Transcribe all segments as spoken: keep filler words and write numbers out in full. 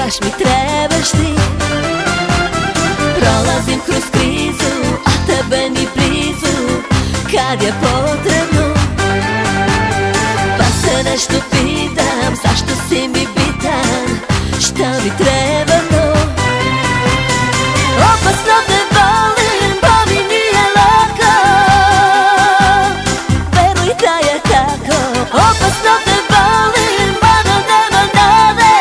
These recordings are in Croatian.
baš mi trebaš ti. Prolazim kroz krizu, a tebe ni blizu, kad je potrebno. Pa se nešto pitam, zašto si mi bitan, šta mi treba to. Opasno te volim, pa mi nije lako, veruj da je tako. Opasno te volim, mada nema nade,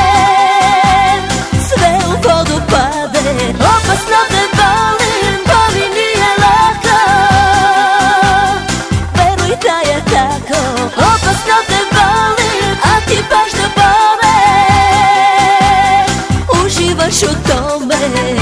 sve u vodu pade. Opasno te volim, pa mi nije lako, veruj da je tako. Opasno te volim, a ti baš do bome uživaš u tome.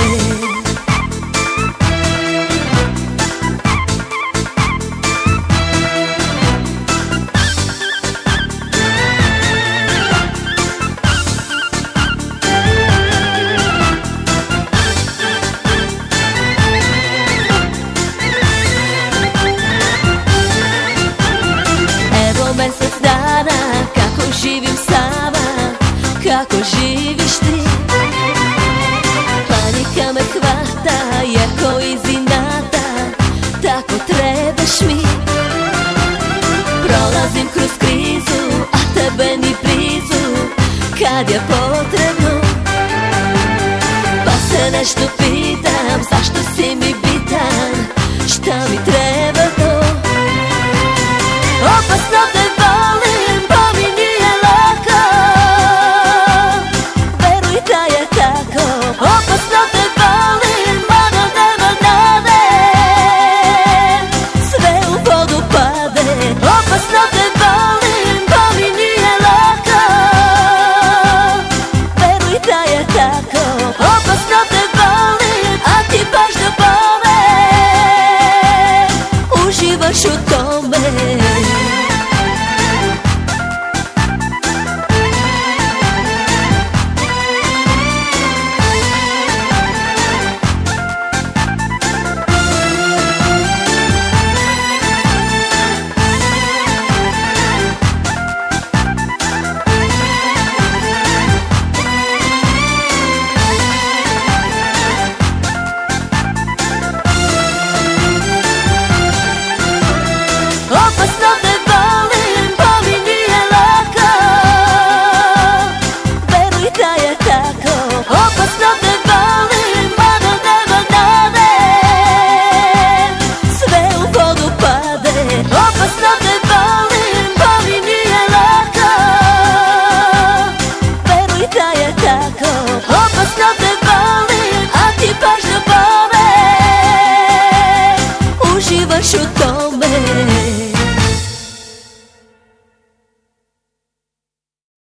Mesec dana, kako živim sama, kako živiš ti. Panika me hvata, jer ko iz inata, tako trebaš mi. Prolazim kroz krizu, a tebe ni blizu, kad je potrebno. Pa se nešto pitam, zašto si mi bitan, šta mi treba to. Opasno te volim, pa mi nije lako, veruj da je tako. Opasno te volim, mada nema nade, sve u vodu pade. Opasno te volim, pa mi nije lako, veruj da je tako. Opasno te volim, a ti baš do bome uživaš u tome. Opasno te volim, pa mi nije lako, veruj da je tako. Opasno te volim, mada nema nade, sve u vodu pade. Opasno te volim, pa mi nije lako, veruj da je tako. Opasno